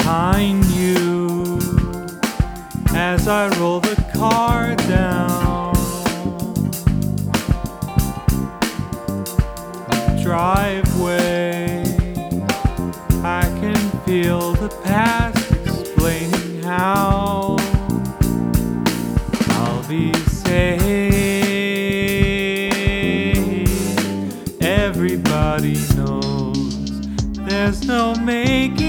behind you as I roll the car down the driveway. I can feel the past explaining how I'll be safe. Everybody knows there's no making